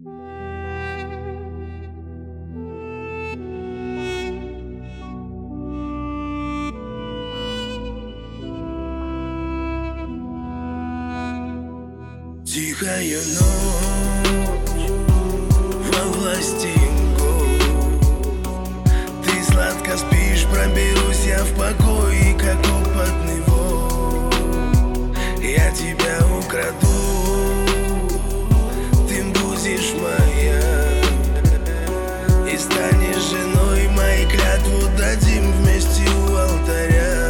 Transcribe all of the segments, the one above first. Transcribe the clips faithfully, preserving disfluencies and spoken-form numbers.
Тихая ночь во власти гор. Ты сладко спишь, проберусь я в покой, как опытный вор. Я тебя украду, ты будешь моя, и станешь женой моей, клятву дадим вместе у алтаря.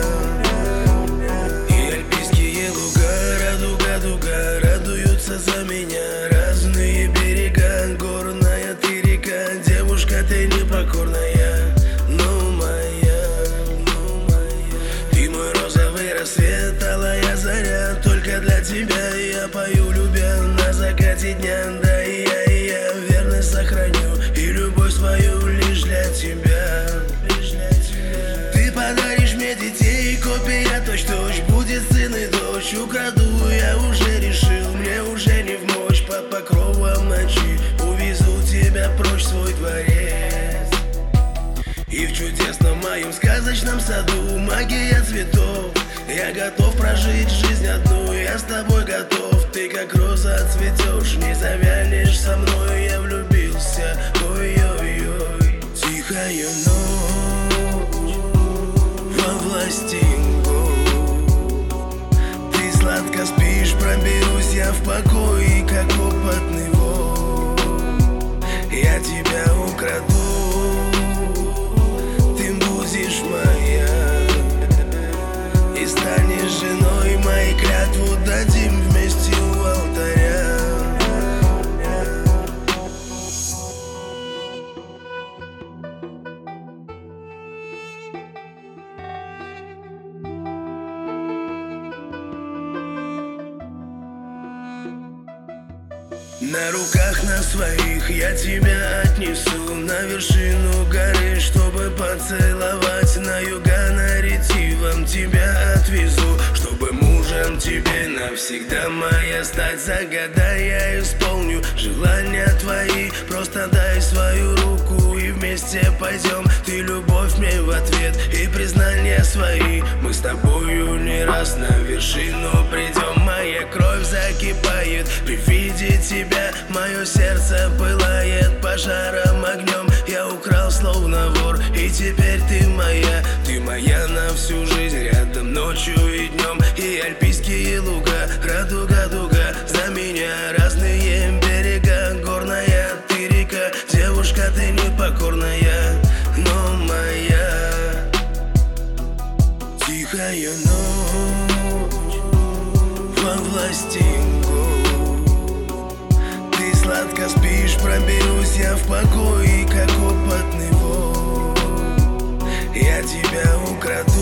И альпийские луга, радуга, дуга радуются за меня. Разные берега, горная ты река, девушка ты непокорная, но моя, но моя. Ты мой розовый рассвет, алая заря, только для тебя я пою, любя на закате дня. Да и я, и я верность сохраню, и любовь свою лишь для тебя, лишь для тебя. Ты подаришь мне детей, копия точь-точь, будет сын и дочь. Украду, я уже решил, мне уже не вмочь. Под покровом ночи увезу тебя прочь в свой дворец. И в чудесном моем сказочном саду магия цветов. Я готов прожить жизнь одну, я с тобой готов. Ты как роза цветешь, не завянешь со мной. Я влюбился, ой-ой-ой. Тихая ночь во власти гор. Ты сладко спишь, проберусь я в покой, как опытный вор. Я тебя украду, ты будешь моя, и станешь женой моей, клятву дадим вместе у алтаря. На руках на своих я тебя отнесу на вершину горы, чтобы поцеловать. На юга на ретивом тебя отвезу, чтобы мужем тебе навсегда моя стать. Загадай, я исполню желания твои, просто дай свою руку и вместе пойдем. Ты любовь мне в ответ и признания свои. Мы с тобою не раз на вершину придем. Моя кровь закипает при виде тебя, мое сердце пылает пожаром, огнем. Я украл словно вор, и теперь ты моя. Ты моя на всю жизнь, рядом ночью и днем. И альпийские луга, радуга, дуга за меня. Разные берега, горная ты река, девушка ты непокорная, но моя. Тихая ночь во власти гор. Ты сладко спишь, проберусь я в покой, как опытный вор. Я тебя украду,